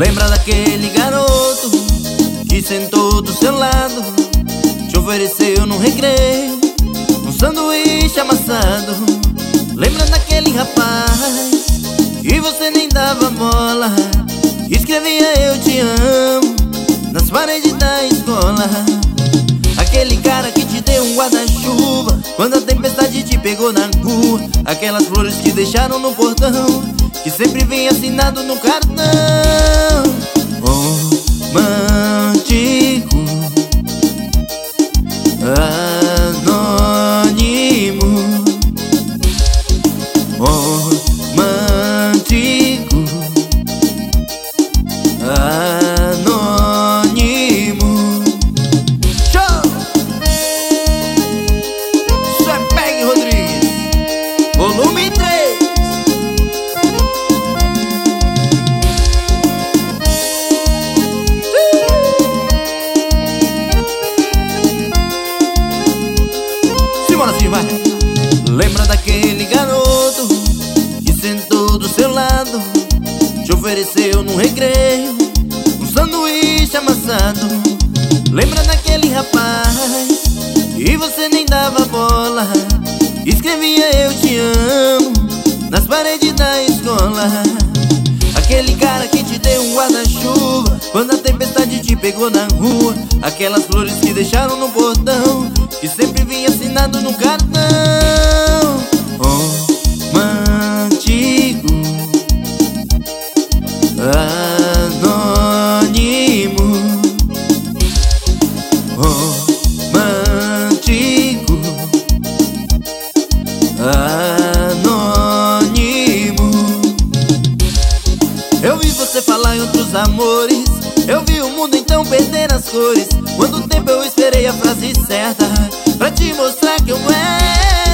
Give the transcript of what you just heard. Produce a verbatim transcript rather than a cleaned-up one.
Lembra daquele garoto que sentou do seu lado, te ofereceu no recreio um sanduíche amassado? Lembra daquele rapaz que você nem dava bola, que escrevia eu te amo nas paredes da escola? Aquele cara que te deu um guarda-chuva quando a tempestade te pegou na rua, aquelas flores que deixaram no portão, que sempre vinha assinado no cartão. Romântico, anônimo, romântico, anônimo. Show! Isso é Peg Rodrigues, volume três. Assim vai. Lembra daquele garoto que sentou do seu lado, te ofereceu no recreio um sanduíche amassado? Lembra daquele rapaz que você nem dava bola, que escrevia eu te amo nas paredes da escola? Aquele cara que te deu um guarda-chuva quando a tempestade te pegou na rua, aquelas flores que deixaram no portão, que sempre vinha assinado no cartão. Romântico, anônimo, romântico, anônimo. Eu vi você falar em outros amores, eu vi o mundo então perder as cores. Quanto tempo eu esperei a frase certa pra te mostrar que eu era